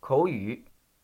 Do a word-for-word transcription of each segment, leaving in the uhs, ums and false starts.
口语。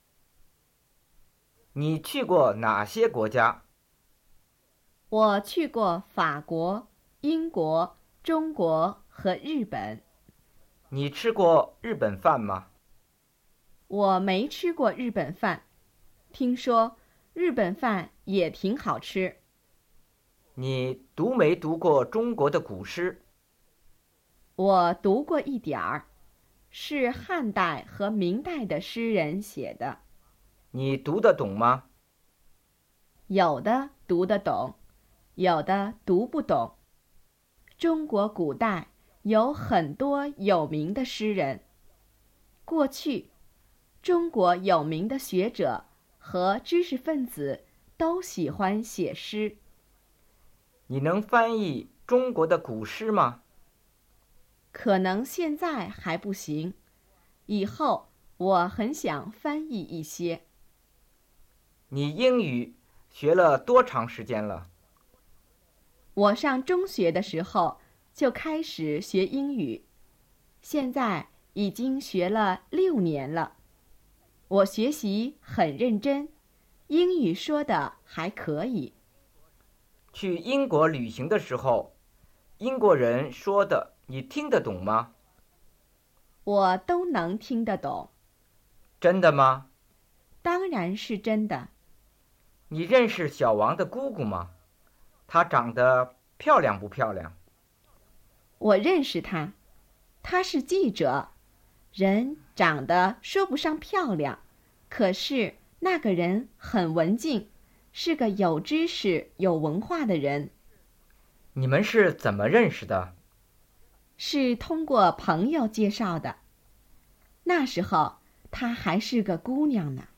你去过哪些国家？ 我去过法国、英国、中国和日本。 你吃过日本饭吗？ 我没吃过日本饭，听说日本饭也挺好吃。 你读没读过中国的古诗？ 我读过一点儿，是汉代和明代的诗人写的。 你读得懂吗？ 有的读得懂，有的读不懂。中国古代有很多有名的诗人。过去，中国有名的学者和知识分子都喜欢写诗。 你能翻译中国的古诗吗？ 可能现在还不行，以后我很想翻译一些。 你英语学了多长时间了？ 我上中学的时候就开始学英语，现在已经学了六年了。我学习很认真，英语说的还可以。 去英国旅行的时候，英国人说的你听得懂吗？ 我都能听得懂。 真的吗？ 当然是真的。 你认识小王的姑姑吗？她长得漂亮不漂亮？ 我认识她，她是记者，人长得说不上漂亮，可是那个人很文静，是个有知识、有文化的人。 你们是怎么认识的？ 是通过朋友介绍的。那时候她还是个姑娘呢。